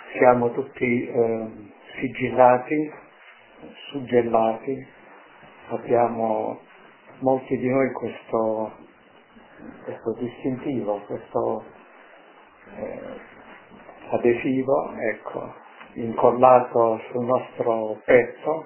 siamo tutti sigillati, suggellati, abbiamo molti di noi questo distintivo, questo adesivo, ecco, incollato sul nostro petto,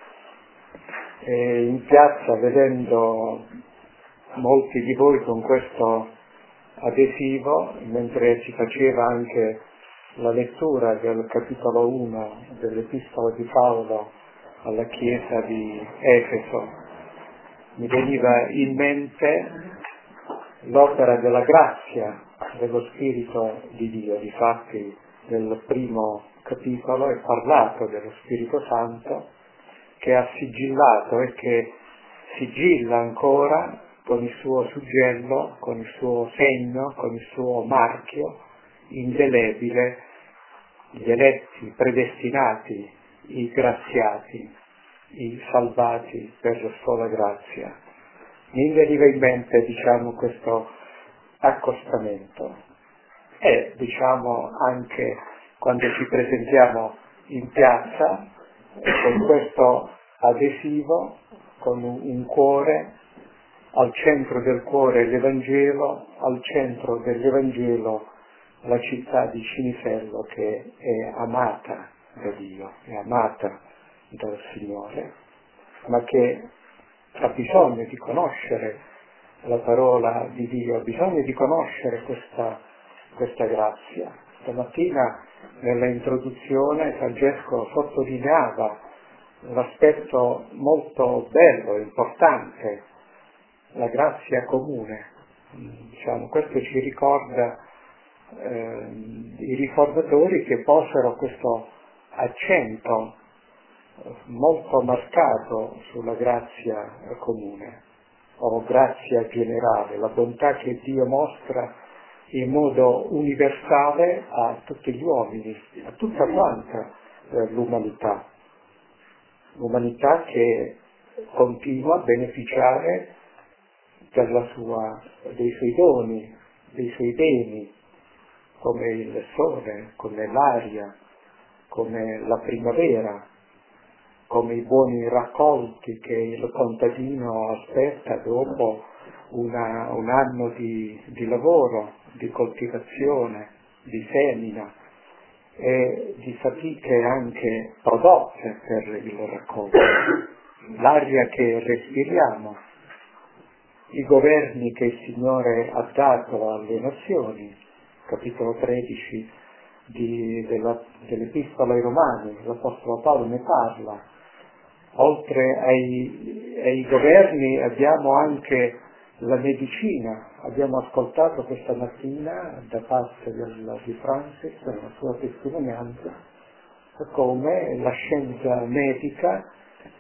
e in piazza, vedendo molti di voi con questo adesivo, mentre si faceva anche la lettura del capitolo 1 dell'Epistola di Paolo alla Chiesa di Efeso, mi veniva in mente l'opera della grazia dello Spirito di Dio. Difatti nel primo capitolo è parlato dello Spirito Santo che ha sigillato e che sigilla ancora con il suo suggello, con il suo segno, con il suo marchio indelebile gli eletti, predestinati, i graziati, i salvati per la sola grazia. Mi veniva in mente, questo accostamento e, anche quando ci presentiamo in piazza con questo adesivo, con un cuore, al centro del cuore l'Evangelo, al centro dell'Evangelo la città di Cinisello che è amata da Dio, è amata dal Signore, ma che ha bisogno di conoscere la parola di Dio, ha bisogno di conoscere questa grazia. Stamattina nella introduzione Francesco sottolineava l'aspetto molto bello e importante, la grazia comune. Questo ci ricorda i riformatori che posero questo accento molto marcato sulla grazia comune o grazia generale, la bontà che Dio mostra in modo universale a tutti gli uomini, a tutta quanta l'umanità che continua a beneficiare dei suoi doni, dei suoi beni, come il sole, come l'aria, come la primavera, come i buoni raccolti che il contadino aspetta dopo un anno di lavoro, di coltivazione, di semina e di fatiche anche prodotte per il raccolto, l'aria che respiriamo, i governi che il Signore ha dato alle nazioni, capitolo 13 dell'Epistola ai Romani, l'Apostolo Paolo ne parla. Oltre ai governi abbiamo anche la medicina. Abbiamo ascoltato questa mattina da parte di Francis la sua testimonianza come la scienza medica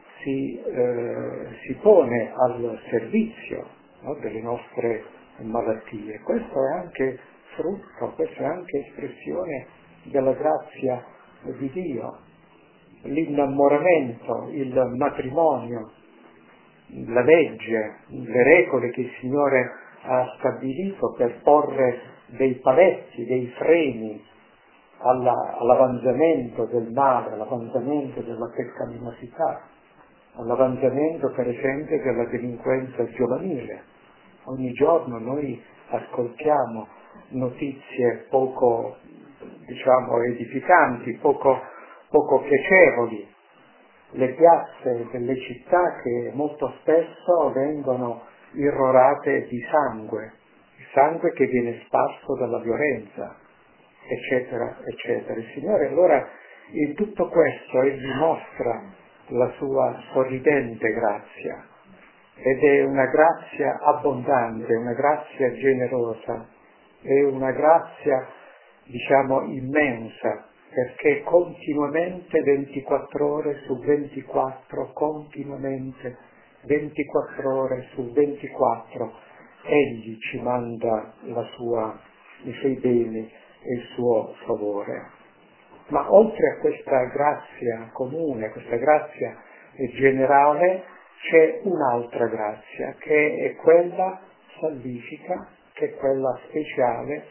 si pone al servizio delle nostre malattie. Questo è anche frutto, questa è anche espressione della grazia di Dio. L'innamoramento, il matrimonio, la legge, le regole che il Signore ha stabilito per porre dei paletti, dei freni all'avanzamento del male, all'avanzamento della peccaminosità, all'avanzamento per esempio della delinquenza giovanile. Ogni giorno noi ascoltiamo notizie poco edificanti, poco piacevoli, le piazze delle città che molto spesso vengono irrorate di sangue, il sangue che viene sparso dalla violenza, eccetera, eccetera. Il Signore allora in tutto questo Egli mostra la sua sorridente grazia, ed è una grazia abbondante, una grazia generosa, è una grazia immensa, perché continuamente 24 ore su 24, continuamente 24 ore su 24, Egli ci manda i suoi beni e il suo favore. Ma oltre a questa grazia comune, questa grazia generale, c'è un'altra grazia, che è quella salvifica, che è quella speciale,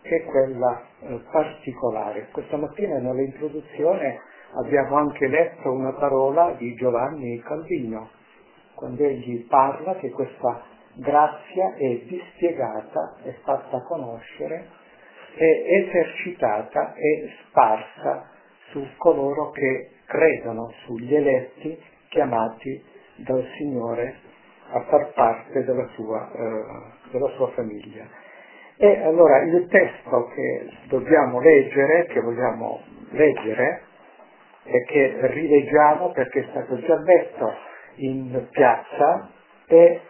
che è quella particolare. Questa mattina nell'introduzione abbiamo anche letto una parola di Giovanni Calvino, quando egli parla che questa grazia è dispiegata, è fatta conoscere, è esercitata e sparsa su coloro che credono, sugli eletti chiamati dal Signore a far parte della sua famiglia. E allora il testo che dobbiamo leggere, che vogliamo leggere e che rileggiamo perché è stato già letto in piazza, è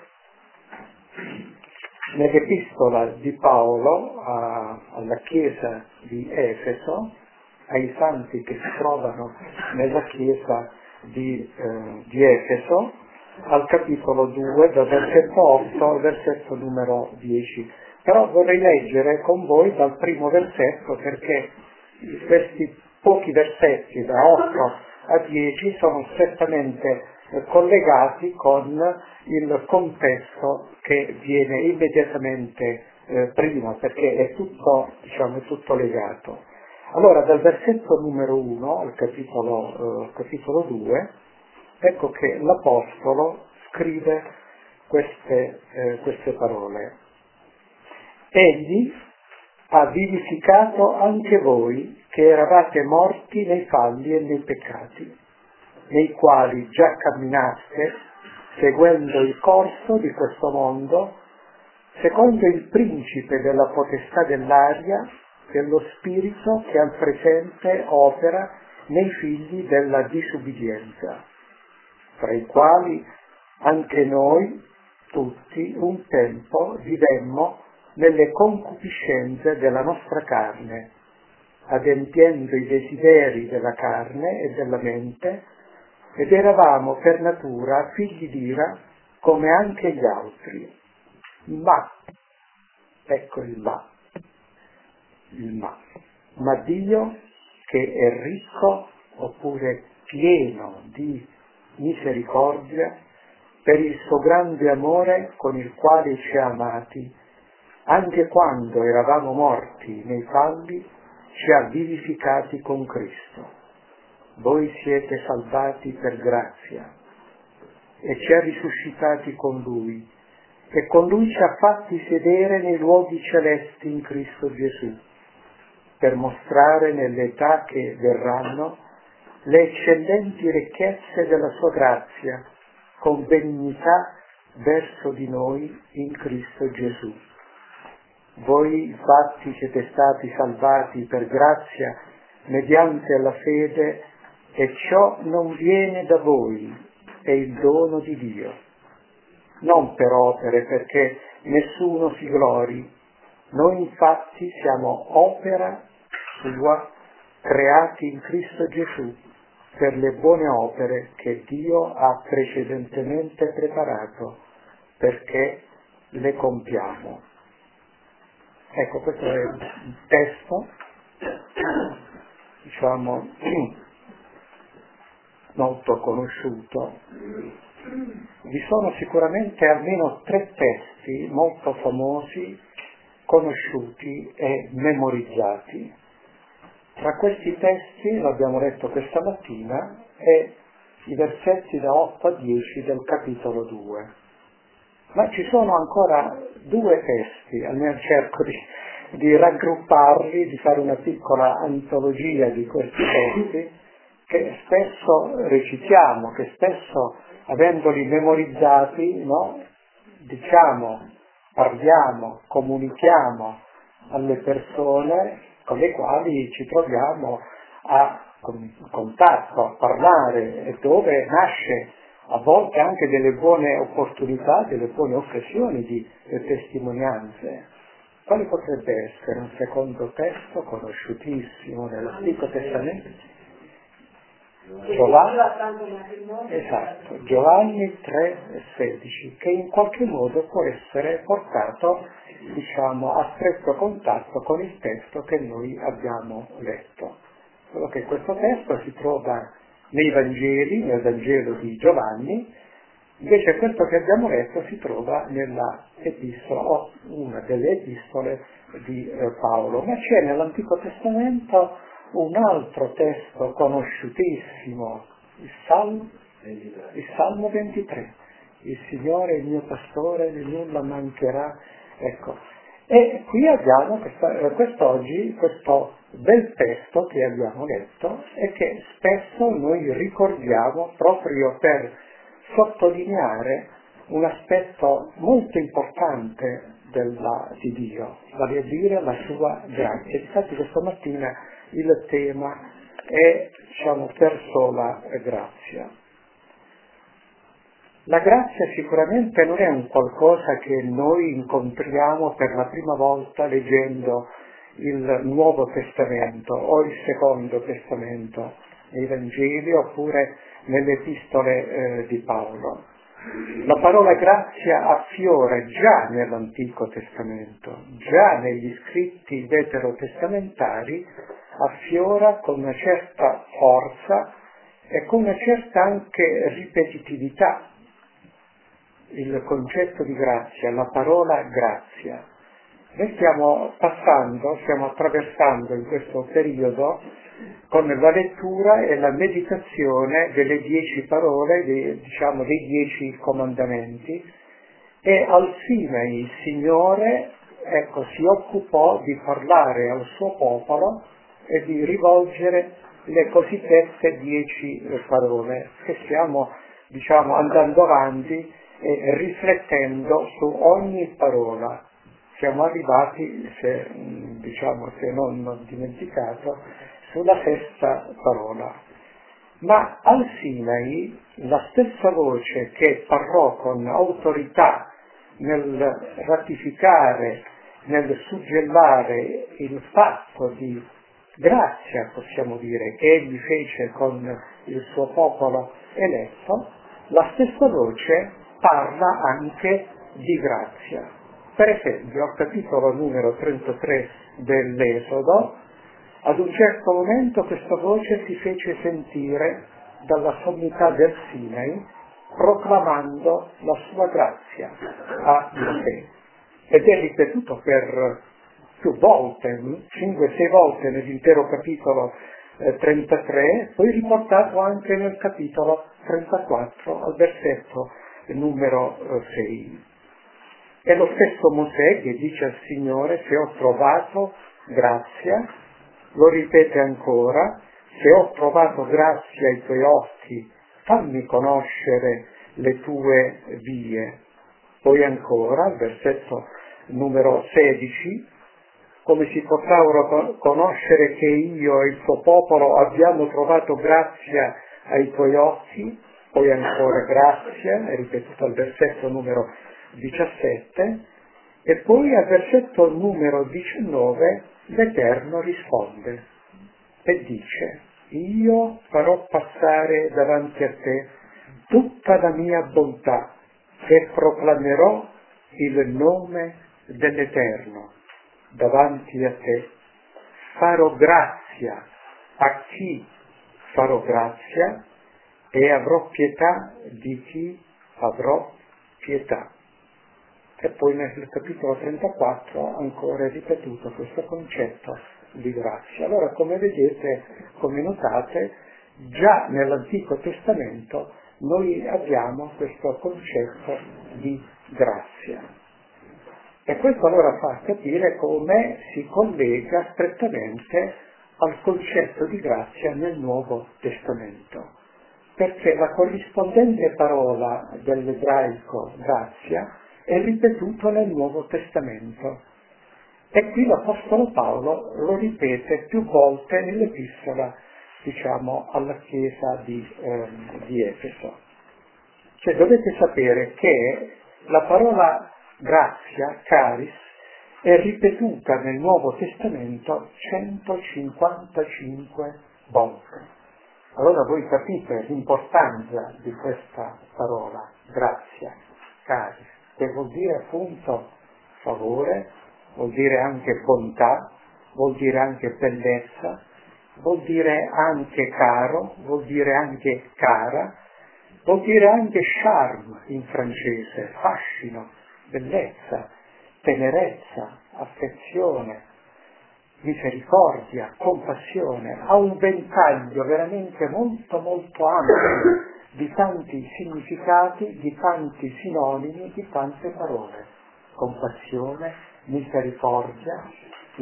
nell'epistola di Paolo alla chiesa di Efeso, ai santi che si trovano nella chiesa di Efeso, al capitolo 2, dal versetto 8 al versetto numero 10. Però vorrei leggere con voi dal primo versetto, perché questi pochi versetti da 8 a 10 sono strettamente collegati con il contesto che viene immediatamente prima, perché è tutto legato. Allora, dal versetto numero 1 al capitolo 2, ecco che l'Apostolo scrive queste parole. Egli ha vivificato anche voi che eravate morti nei falli e nei peccati, nei quali già camminaste, seguendo il corso di questo mondo, secondo il principe della potestà dell'aria, dello spirito che al presente opera nei figli della disubbidienza, tra i quali anche noi tutti un tempo vivemmo nelle concupiscenze della nostra carne, adempiendo i desideri della carne e della mente, ed eravamo per natura figli d'ira come anche gli altri. Ma, ecco il ma Dio, che è ricco oppure pieno di misericordia, per il suo grande amore con il quale ci ha amati, anche quando eravamo morti nei falli, ci ha vivificati con Cristo. Voi siete salvati per grazia e ci ha risuscitati con Lui, e con Lui ci ha fatti sedere nei luoghi celesti in Cristo Gesù, per mostrare nelle età che verranno le eccellenti ricchezze della sua grazia, con benignità verso di noi in Cristo Gesù. Voi infatti siete stati salvati per grazia mediante la fede, e ciò non viene da voi, è il dono di Dio. Non per opere, perché nessuno si glori. Noi infatti siamo opera sua, creati in Cristo Gesù, per le buone opere che Dio ha precedentemente preparato, perché le compiamo. Ecco, questo è un testo, molto conosciuto. Vi sono sicuramente almeno 3 testi molto famosi, conosciuti e memorizzati. Tra questi testi, l'abbiamo letto questa mattina, è i versetti da 8 a 10 del capitolo 2. Ma ci sono ancora 2 testi, almeno cerco di raggrupparli, di fare una piccola antologia di questi testi, che spesso recitiamo, che spesso, avendoli memorizzati, parliamo, comunichiamo alle persone con le quali ci troviamo in contatto, a parlare, e dove nasce a volte anche delle buone opportunità, delle buone occasioni di testimonianze. Quale potrebbe essere un secondo testo conosciutissimo nell'Antico Testamento? Giovanni 3,16, che in qualche modo può essere portato, a stretto contatto con il testo che noi abbiamo letto. Solo che questo testo si trova nei Vangeli, nel Vangelo di Giovanni, Invece questo che abbiamo letto si trova nella epistola, o una delle epistole di Paolo, ma c'è nell'Antico Testamento un altro testo conosciutissimo, il Salmo 23. Il Signore è il mio pastore, di nulla mancherà. Ecco. E qui abbiamo quest'oggi questo bel testo che abbiamo letto e che spesso noi ricordiamo proprio per sottolineare un aspetto molto importante di Dio, vale a dire la sua grazia. Infatti questa mattina il tema è, per sola grazia. La grazia sicuramente non è un qualcosa che noi incontriamo per la prima volta leggendo il Nuovo Testamento o il Secondo Testamento, nei Vangeli oppure nelle epistole di Paolo. La parola grazia affiora già nell'Antico Testamento, già negli scritti veterotestamentari affiora con una certa forza e con una certa anche ripetitività il concetto di grazia, la parola grazia. Noi stiamo attraversando in questo periodo con la lettura e la meditazione delle 10 parole, dei 10 comandamenti, e al Sinai il Signore si occupò di parlare al suo popolo e di rivolgere le cosiddette 10 parole che stiamo andando avanti e riflettendo su ogni parola. Siamo arrivati, se non ho dimenticato, sulla 6ª parola. Ma al Sinai la stessa voce che parlò con autorità nel ratificare, nel suggellare il fatto di grazia, possiamo dire, che egli fece con il suo popolo eletto, la stessa voce parla anche di grazia. Per esempio, al capitolo numero 33 dell'Esodo, ad un certo momento questa voce si fece sentire dalla sommità del Sinai, proclamando la sua grazia a Mosè. Ed è ripetuto per più volte, 5-6 volte nell'intero capitolo 33, poi riportato anche nel capitolo 34 al versetto numero 6. È lo stesso Mosè che dice al Signore: se ho trovato grazia, lo ripete ancora, se ho trovato grazia ai tuoi occhi, fammi conoscere le tue vie. Poi ancora, al versetto numero 16, come si potrà ora conoscere che io e il tuo popolo abbiamo trovato grazia ai tuoi occhi? Poi ancora grazia, è ripetuto al versetto numero 17, e poi al versetto numero 19 l'Eterno risponde e dice: io farò passare davanti a te tutta la mia bontà e proclamerò il nome dell'Eterno davanti a te. Farò grazia a chi farò grazia e avrò pietà di chi avrò pietà. E poi nel capitolo 34 ancora è ripetuto questo concetto di grazia. Allora, come vedete, come notate, già nell'Antico Testamento noi abbiamo questo concetto di grazia. E questo allora fa capire come si collega strettamente al concetto di grazia nel Nuovo Testamento. Perché la corrispondente parola dell'ebraico grazia è ripetuto nel Nuovo Testamento. E qui l'Apostolo Paolo lo ripete più volte nell'epistola, alla Chiesa di Efeso. Cioè dovete sapere che la parola grazia, charis, è ripetuta nel Nuovo Testamento 155 volte. Allora voi capite l'importanza di questa parola, grazia, charis, che vuol dire appunto favore, vuol dire anche bontà, vuol dire anche bellezza, vuol dire anche caro, vuol dire anche cara, vuol dire anche charme in francese, fascino, bellezza, tenerezza, affezione, misericordia, compassione. Ha un ventaglio veramente molto molto ampio di tanti significati, di tanti sinonimi, di tante parole. Compassione, misericordia,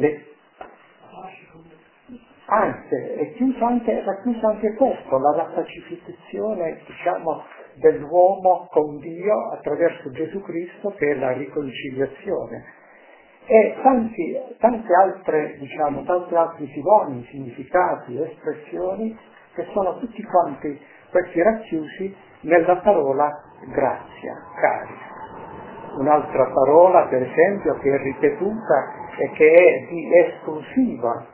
è racchiuso anche questo, la pacificazione, diciamo, dell'uomo con Dio attraverso Gesù Cristo, che è la riconciliazione. E tanti altri sinonimi, significati, espressioni che sono tutti quanti questi racchiusi nella parola grazia, cari. Un'altra parola, per esempio, che è ripetuta e che è di esclusiva,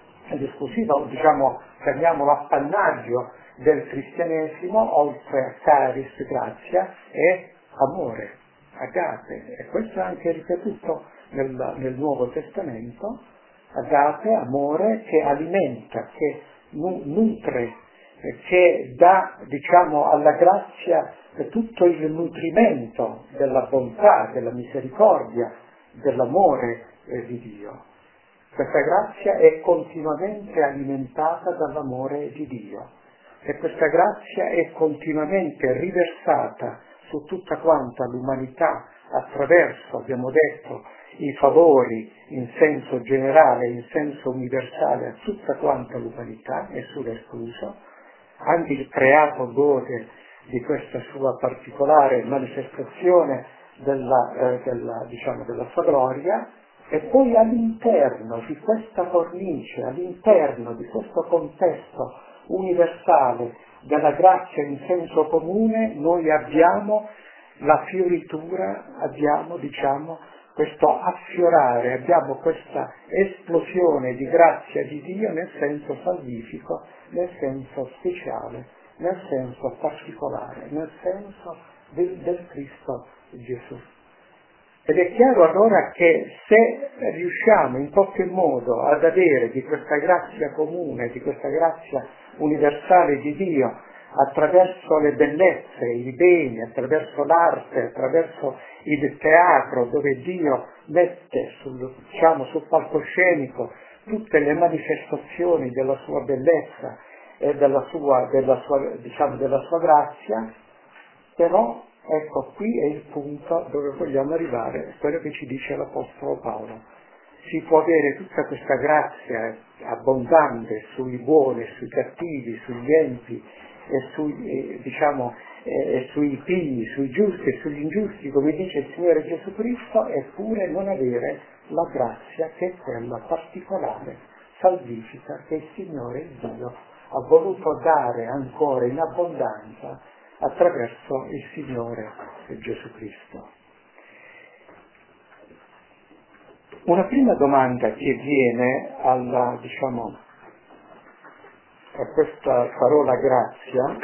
diciamo, chiamiamolo appannaggio del cristianesimo, oltre a caris, grazia, è amore, agape, e questo è anche ripetuto nel Nuovo Testamento, agape, amore che alimenta, che nutre, che dà, diciamo, alla grazia tutto il nutrimento della bontà, della misericordia, dell'amore di Dio. Questa grazia è continuamente alimentata dall'amore di Dio e questa grazia è continuamente riversata su tutta quanta l'umanità attraverso, abbiamo detto, i favori in senso generale, in senso universale a tutta quanta l'umanità, nessuno escluso. Anche il creato gode di questa sua particolare manifestazione della sua gloria. E poi all'interno di questa cornice, all'interno di questo contesto universale della grazia in senso comune, noi abbiamo la fioritura, abbiamo, questo affiorare, abbiamo questa esplosione di grazia di Dio nel senso salvifico, nel senso speciale, nel senso particolare, nel senso del Cristo Gesù. Ed è chiaro allora che se riusciamo in qualche modo ad avere di questa grazia comune, di questa grazia universale di Dio, attraverso le bellezze, i beni, attraverso l'arte, attraverso il teatro, dove Dio mette sul palcoscenico tutte le manifestazioni della sua bellezza e della sua grazia, però ecco, qui è il punto dove vogliamo arrivare, quello che ci dice l'Apostolo Paolo. Si può avere tutta questa grazia abbondante sui buoni, sui cattivi, sugli empi e sui pigri, sui giusti e sugli ingiusti, come dice il Signore Gesù Cristo, eppure non avere la grazia che è quella particolare, salvifica, che il Signore Dio ha voluto dare ancora in abbondanza attraverso il Signore Gesù Cristo. Una prima domanda che viene a questa parola grazia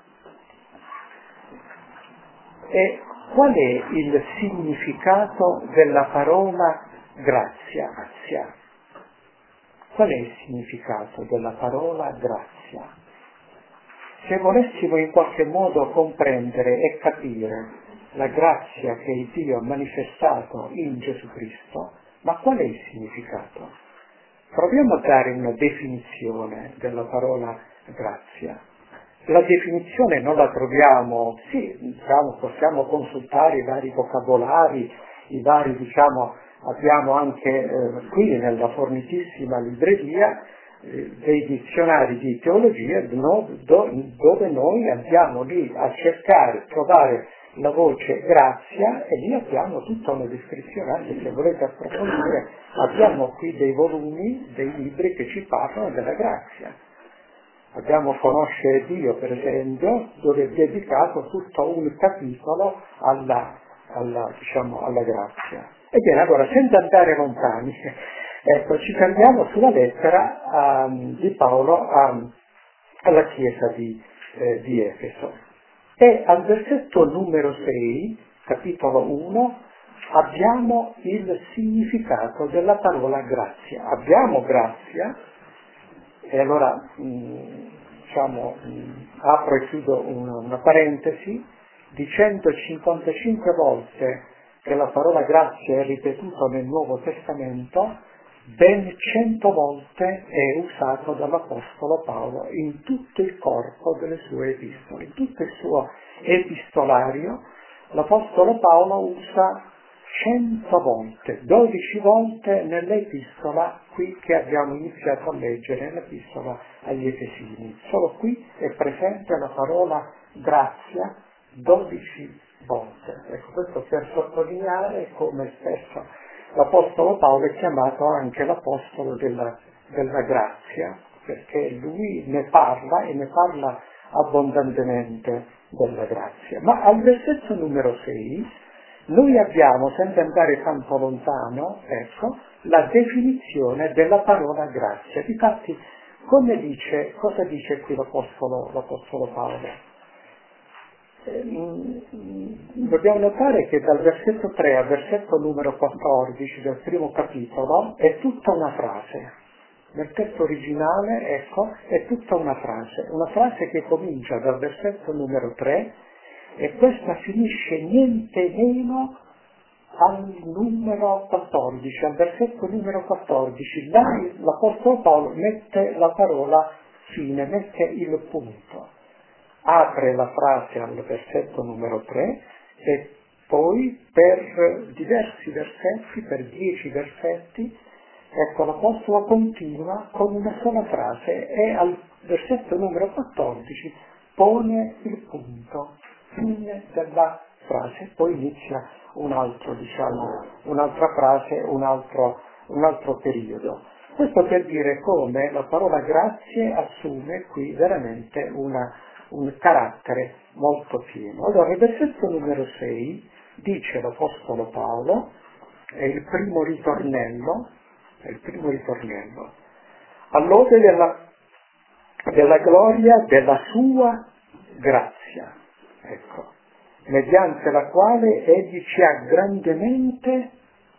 è: qual è il significato della parola grazia? Qual è il significato della parola grazia? Se volessimo in qualche modo comprendere e capire la grazia che Dio ha manifestato in Gesù Cristo, ma qual è il significato? Proviamo a dare una definizione della parola grazia. La definizione non la troviamo, possiamo consultare i vari vocabolari, abbiamo anche qui nella fornitissima libreria dei dizionari di teologia dove noi andiamo lì a cercare, trovare la voce grazia, e lì abbiamo tutta una descrizione. Anche se volete approfondire, abbiamo qui dei volumi, dei libri che ci parlano della grazia. Abbiamo Conoscere Dio, per esempio, dove è dedicato tutto un capitolo alla grazia. Ebbene, allora, senza andare lontani, ecco, ci cambiamo sulla lettera di Paolo alla chiesa di Efeso. E al versetto numero 6, capitolo 1, abbiamo il significato della parola grazia. Abbiamo grazia, e allora apro e chiudo una parentesi, dicendo 55 volte che la parola grazia è ripetuta nel Nuovo Testamento, ben 100 volte è usato dall'Apostolo Paolo in tutto il corpo delle sue epistole. In tutto il suo epistolario l'Apostolo Paolo usa 100 volte, 12 volte nell'epistola qui che abbiamo iniziato a leggere, nell'epistola agli Efesini. Solo qui è presente la parola grazia 12 volte. Ecco, questo per sottolineare come spesso l'Apostolo Paolo è chiamato anche l'Apostolo della grazia, perché lui ne parla e ne parla abbondantemente della grazia. Ma al versetto numero 6 noi abbiamo, senza andare tanto lontano, ecco, la definizione della parola grazia. Difatti, cosa dice qui l'Apostolo Paolo? Dobbiamo notare che dal versetto 3 al versetto numero 14 del primo capitolo è tutta una frase. Nel testo originale, ecco, è tutta una frase che comincia dal versetto numero 3 e questa finisce niente meno al numero 14, al versetto numero 14. Là l'Apostolo Paolo mette la parola fine, mette il punto. Apre la frase al versetto numero 3 e poi per diversi versetti, per 10 versetti, ecco, l'Apostolo continua con una sola frase e al versetto numero 14 pone il punto, fine della frase, poi inizia un'altra frase, un altro periodo. Questo per dire come la parola grazie assume qui veramente un carattere molto pieno. Allora, il versetto numero 6 dice l'Apostolo Paolo, è il primo ritornello, all'ode della gloria della sua grazia, ecco, mediante la quale egli ci ha grandemente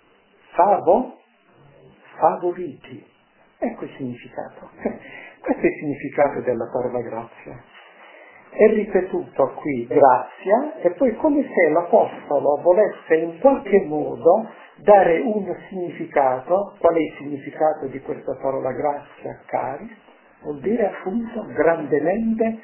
favoriti. Ecco il significato. Questo è il significato della parola grazia. È ripetuto qui grazia e poi come se l'Apostolo volesse in qualche modo dare un significato. Qual è il significato di questa parola grazia, cari? Vuol dire appunto grandemente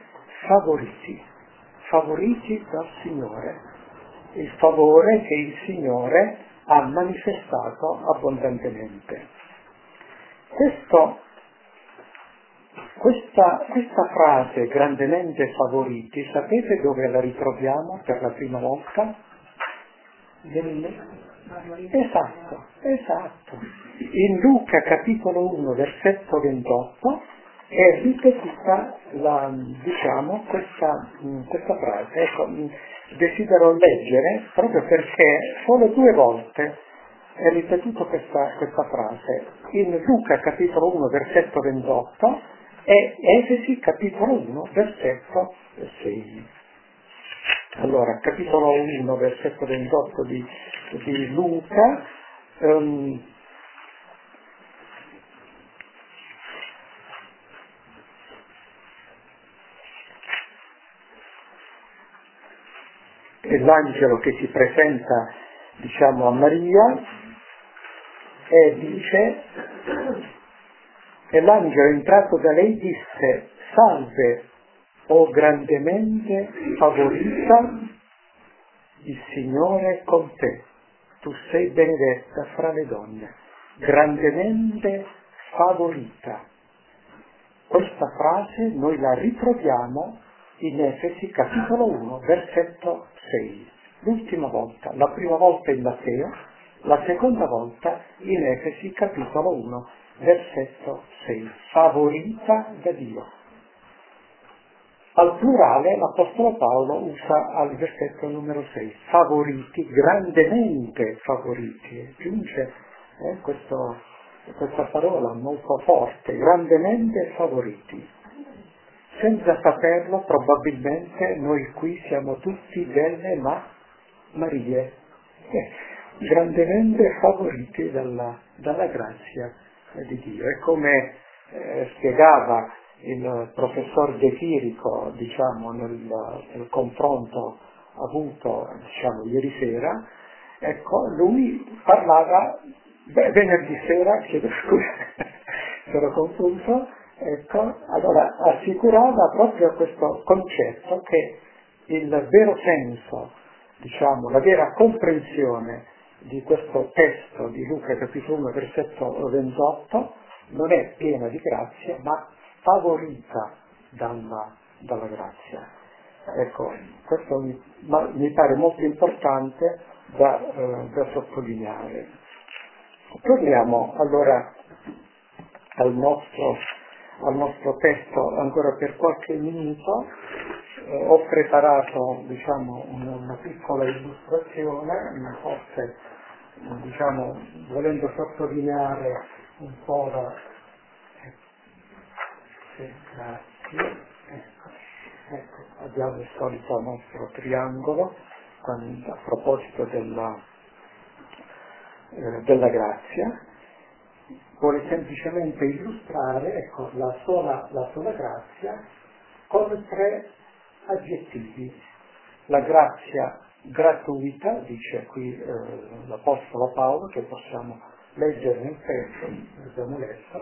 favoriti dal Signore, il favore che il Signore ha manifestato abbondantemente. Questa frase, grandemente favoriti, sapete dove la ritroviamo per la prima volta? Esatto. In Luca capitolo 1, versetto 28, è ripetuta questa frase. Ecco, desidero leggere proprio perché solo 2 volte è ripetuta questa frase. In Luca capitolo 1, versetto 28, e Efesi capitolo 1 versetto 6. Allora, capitolo 1 versetto 28 di Luca, è l'angelo che si presenta a Maria e dice, e l'angelo entrato da lei disse: salve, o grandemente favorita, il Signore è con te, tu sei benedetta fra le donne, grandemente favorita. Questa frase noi la ritroviamo in Efesi capitolo 1 versetto 6, l'ultima volta, la prima volta in Matteo, la seconda volta in Efesi capitolo 1 versetto 6, favorita da Dio. Al plurale l'Apostolo Paolo usa al versetto numero 6, favoriti, grandemente favoriti, aggiunge questa parola molto forte, grandemente favoriti. Senza saperlo, probabilmente noi qui siamo tutti delle Marie, grandemente favoriti dalla grazia di Dio. E come spiegava il professor De Chirico, diciamo, nel confronto avuto, diciamo, ieri sera, ecco, lui parlava, venerdì sera, chiedo scusa, sono confuso, ecco, allora assicurava proprio questo concetto che il vero senso, diciamo, la vera comprensione di questo testo di Luca capitolo 1 versetto 28 non è piena di grazia, ma favorita dalla grazia. Ecco, questo mi pare molto importante da sottolineare. Torniamo allora al nostro testo ancora per qualche minuto. Ho preparato, diciamo, una piccola illustrazione, ma forse, diciamo, volendo sottolineare un po' grazie. Ecco, abbiamo il solito nostro triangolo a proposito della grazia. Vuole semplicemente illustrare, ecco, la sola grazia con 3 aggettivi. La grazia gratuita, dice qui l'Apostolo Paolo, che possiamo leggere nel testo, abbiamo letto.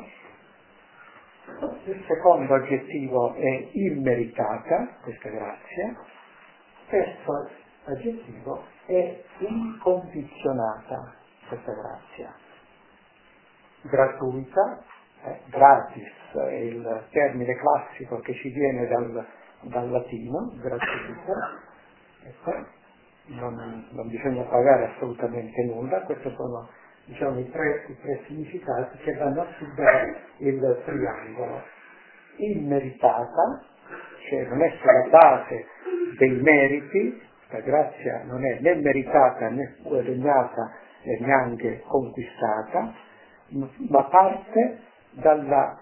Il secondo aggettivo è immeritata, questa grazia. Terzo aggettivo è incondizionata, questa grazia. Gratuita, gratis, è il termine classico che ci viene dal latino, gratuita, ecco, non bisogna pagare assolutamente nulla. Questi sono, diciamo, i tre significati che vanno a chiudere il triangolo. Immeritata, cioè non è sulla base dei meriti, la grazia non è né meritata né guadagnata e neanche conquistata, ma parte dalla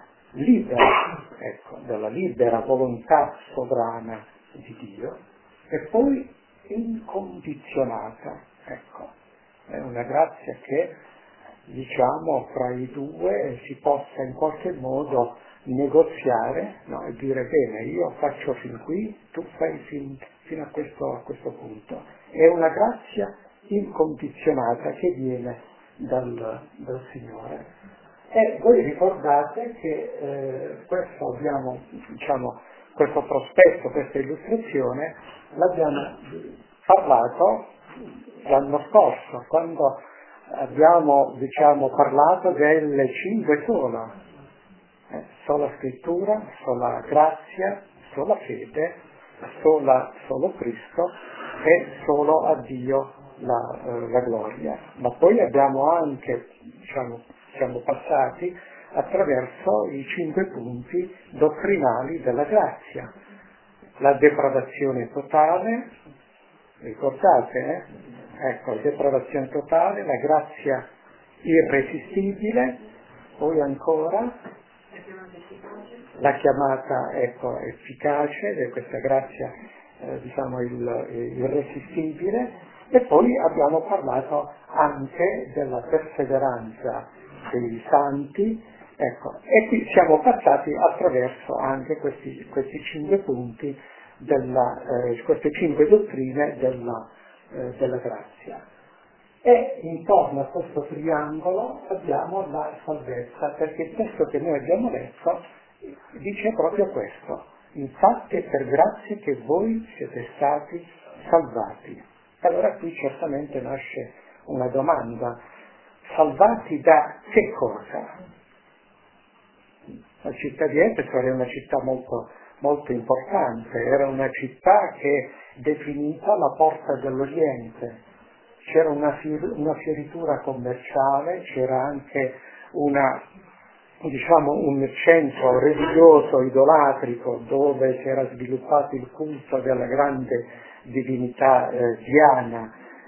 libera volontà sovrana di Dio, e poi incondizionata. Ecco, è una grazia che, diciamo, fra i due si possa in qualche modo negoziare, no? E dire: bene, io faccio fin qui, tu fai fino a questo punto. È una grazia incondizionata che viene dal Signore. E voi ricordate che questo prospetto, questa illustrazione l'abbiamo parlato l'anno scorso, quando abbiamo, diciamo, parlato delle 5 sola scrittura, sola grazia, sola fede, solo Cristo e solo a Dio la gloria. Ma poi abbiamo anche, siamo passati attraverso i 5 punti dottrinali della grazia. La depravazione totale, ricordate? Ecco, depravazione totale, la grazia irresistibile, poi ancora la chiamata, ecco, efficace di questa grazia, diciamo, irresistibile, e poi abbiamo parlato anche della perseveranza dei santi, ecco, e qui siamo passati attraverso anche questi 5 punti queste 5 dottrine della grazia. E intorno a questo triangolo abbiamo la salvezza, perché il testo che noi abbiamo letto dice proprio questo: infatti è per grazia che voi siete stati salvati. Allora qui certamente nasce una domanda: salvati da che cosa? La città di Efeso era una città molto, molto importante, era una città che è definita la porta dell'Oriente. C'era una fioritura commerciale, c'era anche un centro religioso idolatrico dove si era sviluppato il culto della grande divinità Diana.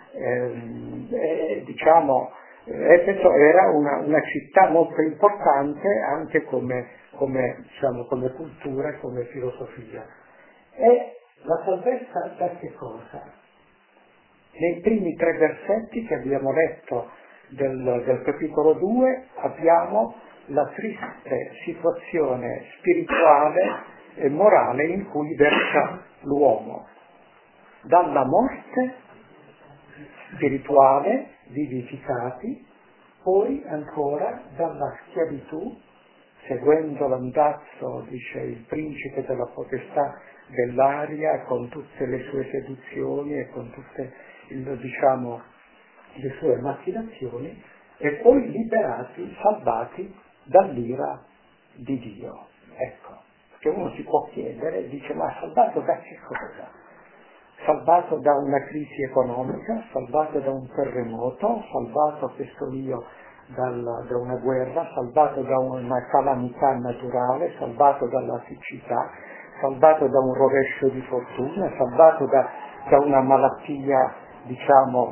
Efeso era una città molto importante anche come cultura e come filosofia. E la salvezza da che cosa? Nei primi 3 versetti che abbiamo letto del capitolo 2 abbiamo la triste situazione spirituale e morale in cui versa l'uomo. Dalla morte spirituale, vivificati, poi ancora dalla schiavitù, seguendo l'andazzo, dice, il principe della potestà dell'aria, con tutte le sue seduzioni e con tutte, diciamo, le sue macchinazioni, e poi liberati, salvati dall'ira di Dio. Ecco, che uno si può chiedere, dice, ma salvato da che cosa? Salvato da una crisi economica, salvato da un terremoto, salvato, questo io, da una guerra, salvato da una calamità naturale, salvato dalla siccità, salvato da un rovescio di fortuna, salvato da una malattia, diciamo,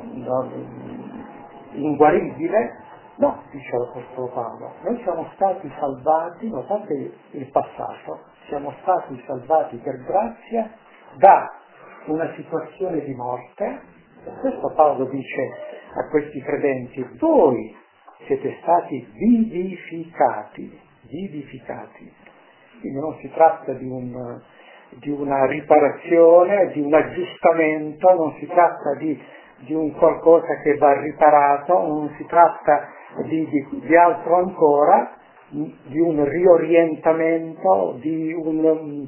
inguaribile. No, dice l'Apostolo Paolo, noi siamo stati salvati, notate il passato, siamo stati salvati per grazia da una situazione di morte, e questo Paolo dice a questi credenti, voi siete stati vivificati, quindi non si tratta di una riparazione, di un aggiustamento, non si tratta di un qualcosa che va riparato, non si tratta di altro ancora, di un riorientamento, di un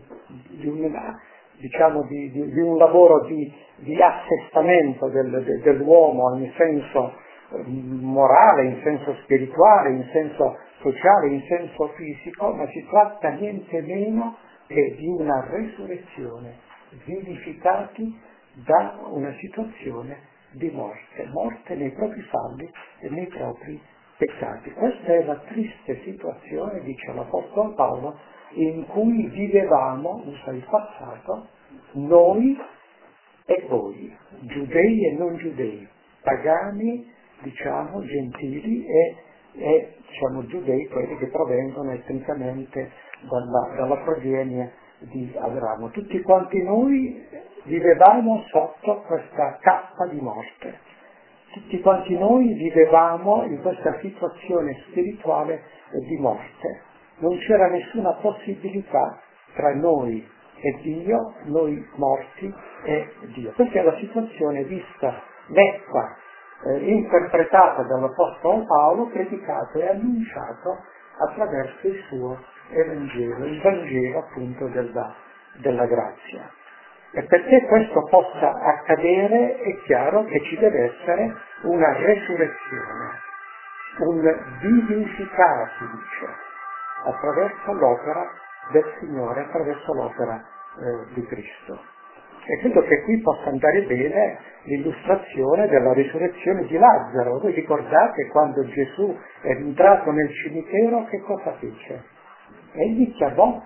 lavoro di assestamento dell'uomo in senso morale, in senso spirituale, in senso sociale, in senso fisico, ma si tratta niente meno che di una resurrezione, vivificati da una situazione di morte nei propri falli e nei propri peccati. Questa è la triste situazione, dice l'Apostolo Paolo, in cui vivevamo, usa il passato, noi e voi, giudei e non giudei, pagani, diciamo, gentili e diciamo giudei, quelli che provengono etnicamente dalla progenie di Abramo. Tutti quanti noi vivevamo sotto questa cappa di morte. Tutti quanti noi vivevamo in questa situazione spirituale di morte. Non c'era nessuna possibilità tra noi e Dio, noi morti e Dio. Questa è la situazione vista, letta, interpretata dall'Apostolo Paolo, predicato e annunciato attraverso il suo Evangelo, il Vangelo appunto della grazia. E perché questo possa accadere è chiaro che ci deve essere una resurrezione, un vivificati, dice, attraverso l'opera del Signore, attraverso l'opera di Cristo. E credo che qui possa andare bene l'illustrazione della risurrezione di Lazzaro. Voi ricordate quando Gesù è entrato nel cimitero, che cosa fece? Egli chiamò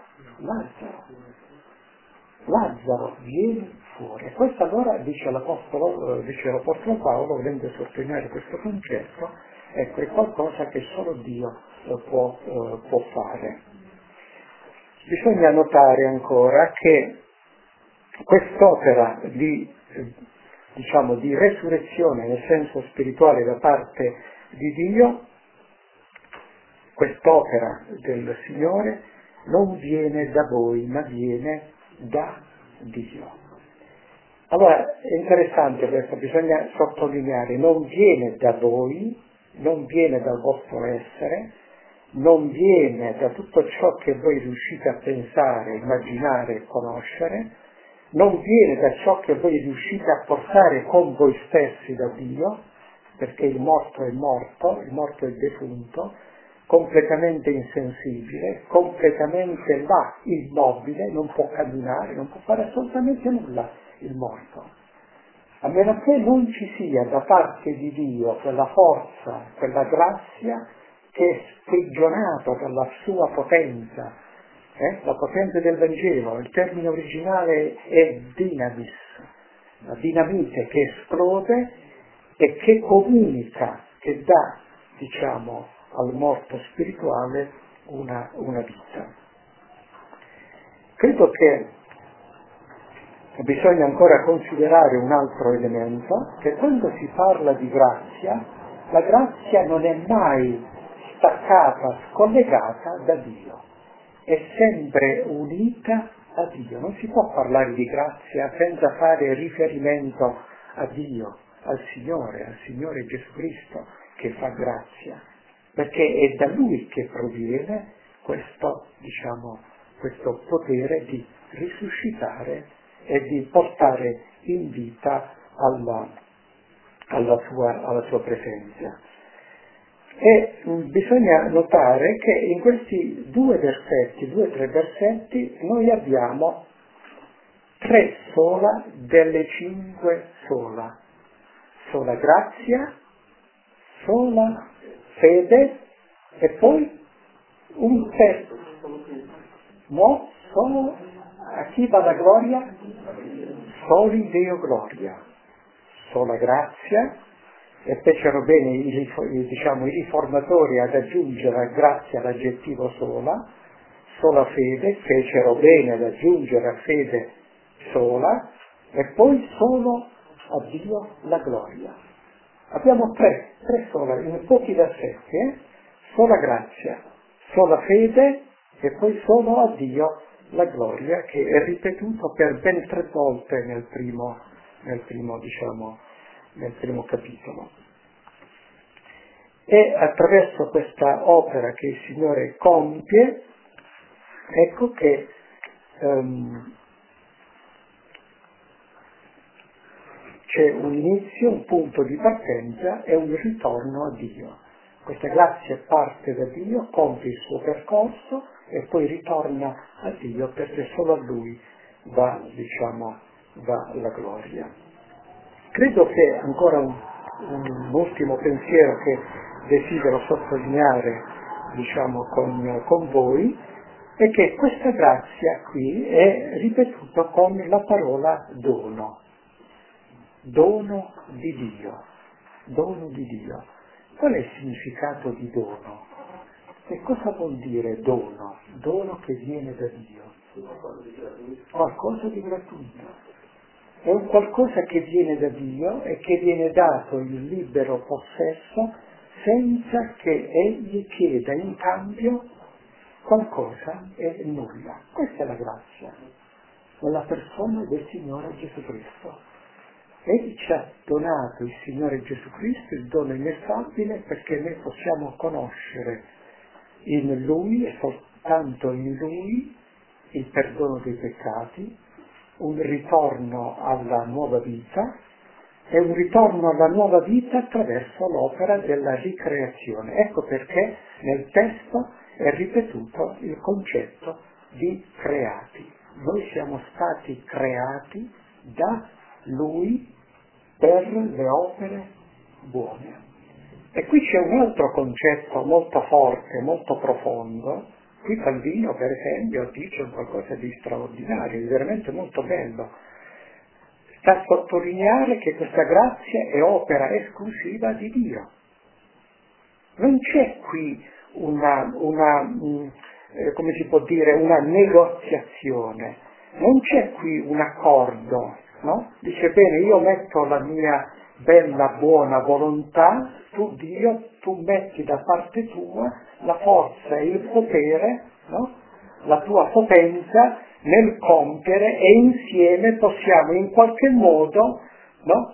Lazzaro, vieni fuori. E questo allora, dice l'Apostolo Paolo, volendo sottolineare questo concetto, ecco, è qualcosa che solo Dio può fare. Bisogna notare ancora che quest'opera di resurrezione nel senso spirituale da parte di Dio, quest'opera del Signore non viene da voi, ma viene da Dio. Allora è interessante questo, bisogna sottolineare, non viene da voi, non viene dal vostro essere, non viene da tutto ciò che voi riuscite a pensare, immaginare e conoscere, non viene da ciò che voi riuscite a portare con voi stessi da Dio, perché il morto è defunto, completamente insensibile, completamente là, immobile, non può camminare, non può fare assolutamente nulla il morto. A meno che non ci sia da parte di Dio quella forza, quella grazia che è sprigionata dalla sua potenza, la potenza del Vangelo, il termine originale è dinamis, la dinamite che esplode e che comunica, che dà, diciamo, al morto spirituale una vita. Credo che bisogna ancora considerare un altro elemento, che quando si parla di grazia, la grazia non è mai staccata, scollegata da Dio, è sempre unita a Dio. Non si può parlare di grazia senza fare riferimento a Dio, al Signore Gesù Cristo che fa grazia, perché è da Lui che proviene questo potere di risuscitare e di portare in vita alla sua presenza. E bisogna notare che in questi 2-3 versetti noi abbiamo 3 sola delle 5 sola. Sola grazia, sola fede e poi un terzo. Solo a chi va la gloria? Soli Deo gloria. Sola grazia, e fecero bene i riformatori ad aggiungere a grazia l'aggettivo sola fede, fecero bene ad aggiungere a fede sola, e poi solo a Dio la gloria. Abbiamo tre sola, in pochi versetti, sola grazia, sola fede e poi solo a Dio la gloria, che è ripetuto per ben 3 volte nel primo capitolo. E attraverso questa opera che il Signore compie, ecco che c'è un inizio, un punto di partenza e un ritorno a Dio. Questa grazia parte da Dio, compie il suo percorso e poi ritorna a Dio, perché solo a Lui va la gloria. Credo che ancora un ultimo pensiero che desidero sottolineare con voi è che questa grazia qui è ripetuta con la parola dono di Dio, dono di Dio. Qual è il significato di dono? Che cosa vuol dire dono? Dono che viene da Dio. Qualcosa di gratuito. È un qualcosa che viene da Dio e che viene dato in libero possesso senza che Egli chieda in cambio qualcosa e nulla. Questa è la grazia, nella persona del Signore Gesù Cristo. Egli ci ha donato il Signore Gesù Cristo, il dono ineffabile, perché noi possiamo conoscere in Lui e soltanto in Lui il perdono dei peccati, un ritorno alla nuova vita e un ritorno alla nuova vita attraverso l'opera della ricreazione. Ecco perché nel testo è ripetuto il concetto di creati. Noi siamo stati creati da Lui per le opere buone. E qui c'è un altro concetto molto forte, molto profondo. Qui Calvino, per esempio, dice qualcosa di straordinario, di veramente molto bello. Sta a sottolineare che questa grazia è opera esclusiva di Dio. Non c'è qui una negoziazione, non c'è qui un accordo, no? Dice bene, io metto la mia bella buona volontà, tu Dio, tu metti da parte tua la forza e il potere, no? La tua potenza nel compiere, e insieme possiamo in qualche modo, no?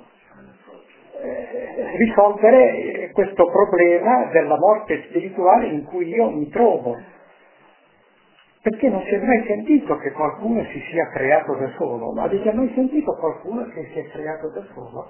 Risolvere questo problema della morte spirituale in cui io mi trovo. Perché non si è mai sentito che qualcuno si sia creato da solo? Ma avete mai sentito qualcuno che si è creato da solo?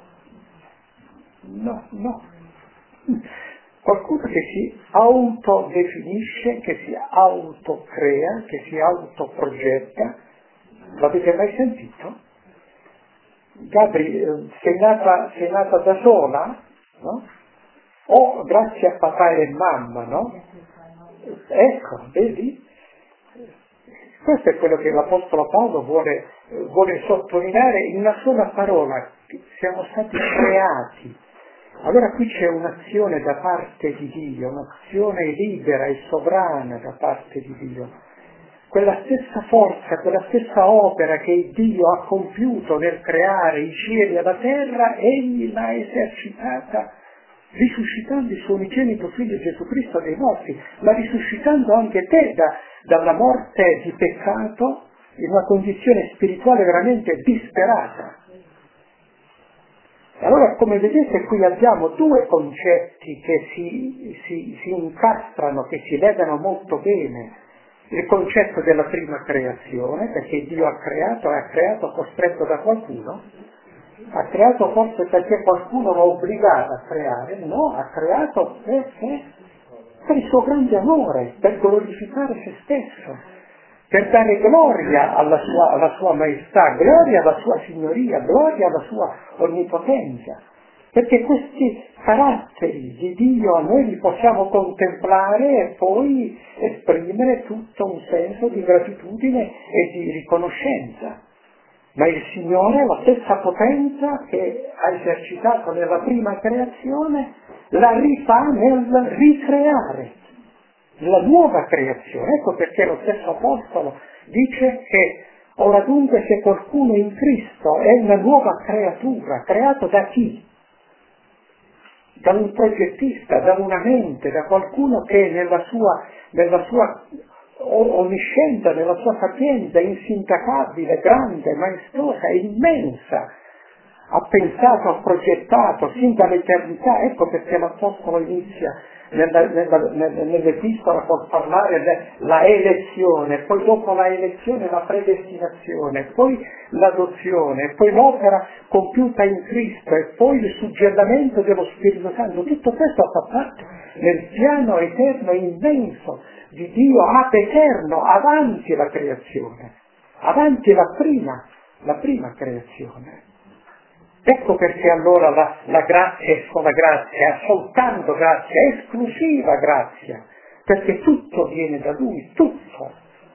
No. Qualcuno che si autodefinisce, che si autocrea, che si autoprogetta. L'avete mai sentito? Gabri, sei nata da sola? No? O grazie a papà e mamma, no? Ecco, vedi? Questo è quello che l'Apostolo Paolo vuole sottolineare in una sola parola: siamo stati creati. Allora qui c'è un'azione da parte di Dio, un'azione libera e sovrana da parte di Dio. Quella stessa forza, quella stessa opera che Dio ha compiuto nel creare i cieli e la terra, Egli l'ha esercitata risuscitando il suo unigenito Figlio Gesù Cristo dai morti, ma risuscitando anche te dalla morte di peccato in una condizione spirituale veramente disperata. E allora, come vedete, qui abbiamo due concetti che si incastrano, che si legano molto bene. Il concetto della prima creazione, perché Dio ha creato costretto da qualcuno, ha creato forse perché qualcuno lo obbligava a creare, no, ha creato perché per il suo grande amore, per glorificare se stesso, per dare gloria alla sua maestà, gloria alla sua signoria, gloria alla sua onnipotenza. Perché questi caratteri di Dio noi li possiamo contemplare e poi esprimere tutto un senso di gratitudine e di riconoscenza. Ma il Signore, la stessa potenza che ha esercitato nella prima creazione, la rifà nel ricreare la nuova creazione. Ecco perché lo stesso Apostolo dice che ora dunque se qualcuno in Cristo è una nuova creatura, creato da chi? Da un progettista, da una mente, da qualcuno che nella sua onniscienza, nella sua sapienza insindacabile, grande, maestosa, immensa, ha pensato, ha progettato sin dall'eternità. Ecco perché l'Apostolo inizia nell'epistola col parlare della elezione, poi dopo la elezione la predestinazione, poi l'adozione, poi l'opera compiuta in Cristo e poi il suggellamento dello Spirito Santo. Tutto questo fa parte nel piano eterno e immenso di Dio ab eterno, avanti la creazione, avanti la prima creazione. Ecco perché allora la grazia è sola grazia, soltanto grazia, esclusiva grazia, perché tutto viene da Lui, tutto.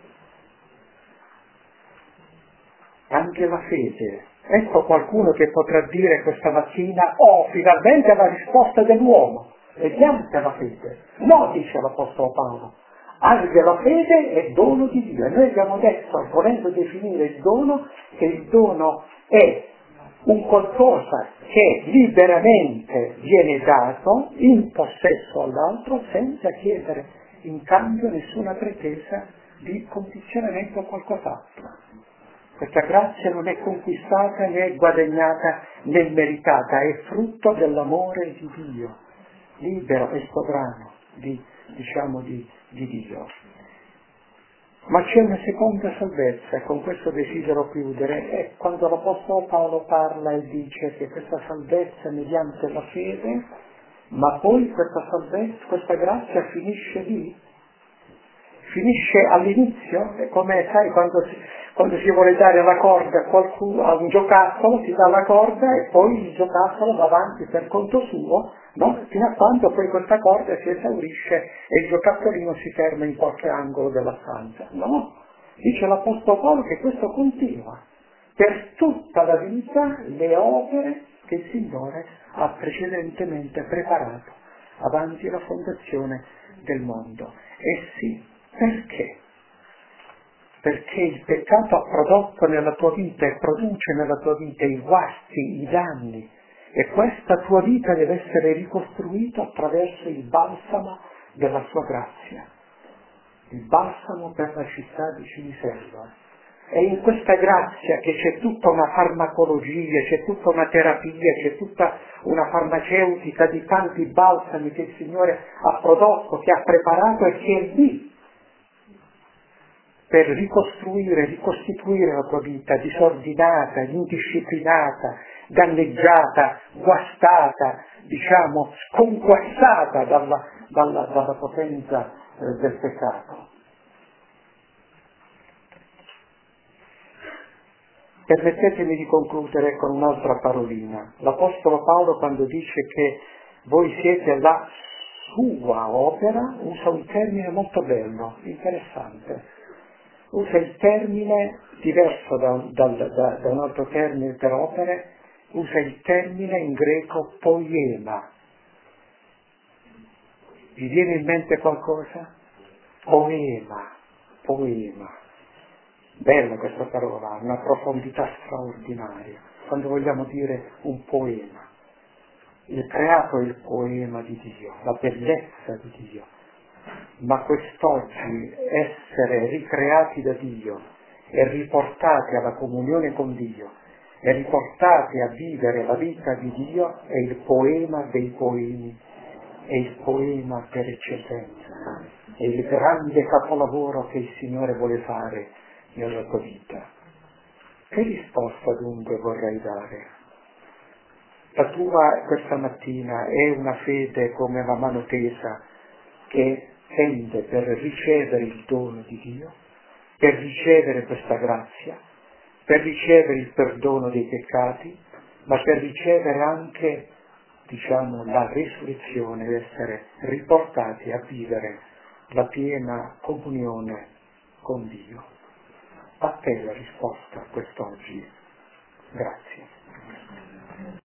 Anche la fede. Ecco qualcuno che potrà dire questa mattina, finalmente la risposta dell'uomo. Vediamo se la fede. No, dice l'Apostolo Paolo, anche la fede è dono di Dio. E noi abbiamo detto, volendo definire il dono, che il dono è un qualcosa che liberamente viene dato in possesso all'altro senza chiedere in cambio nessuna pretesa di condizionamento o qualcos'altro. Questa grazia non è conquistata né guadagnata né meritata, è frutto dell'amore di Dio, libero e sovrano di Dio. Ma c'è una seconda salvezza, e con questo desidero chiudere, è quando l'Apostolo Paolo parla e dice che questa salvezza è mediante la fede, ma poi questa grazia finisce lì, finisce all'inizio, è come sai quando si vuole dare la corda a qualcuno, a un giocattolo, si dà la corda e poi il giocattolo va avanti per conto suo, no? Fino a quando poi questa corda si esaurisce e il giocattolino si ferma in qualche angolo della stanza. No, dice l'Apostolo Paolo che questo continua per tutta la vita, le opere che il Signore ha precedentemente preparato avanti la fondazione del mondo. E sì, perché? Perché il peccato ha prodotto nella tua vita e produce nella tua vita i guasti, i danni, e questa tua vita deve essere ricostruita attraverso il balsamo della sua grazia, il balsamo per la città di Ciniselva. È in questa grazia che c'è tutta una farmacologia, c'è tutta una terapia, c'è tutta una farmaceutica di tanti balsami che il Signore ha prodotto, che ha preparato e che è lì per ricostituire la tua vita disordinata, indisciplinata, danneggiata, guastata, sconquassata dalla potenza del peccato. Permettetemi di concludere con un'altra parolina. L'Apostolo Paolo, quando dice che voi siete la sua opera, usa un termine molto bello, interessante. Usa il termine diverso da un altro termine per opere, usa il termine in greco poiema. Vi viene in mente qualcosa? Poema. Bella questa parola, ha una profondità straordinaria, quando vogliamo dire un poema. Il creato è il poema di Dio, la bellezza di Dio, ma quest'oggi essere ricreati da Dio e riportati alla comunione con Dio e riportati a vivere la vita di Dio è il poema dei poemi, è il poema per eccellenza, è il grande capolavoro che il Signore vuole fare nella tua vita. Che risposta dunque vorrai dare? La tua questa mattina è una fede come la mano tesa che tende per ricevere il dono di Dio, per ricevere questa grazia, per ricevere il perdono dei peccati, ma per ricevere anche, la risurrezione, essere riportati a vivere la piena comunione con Dio. A te la risposta quest'oggi. Grazie.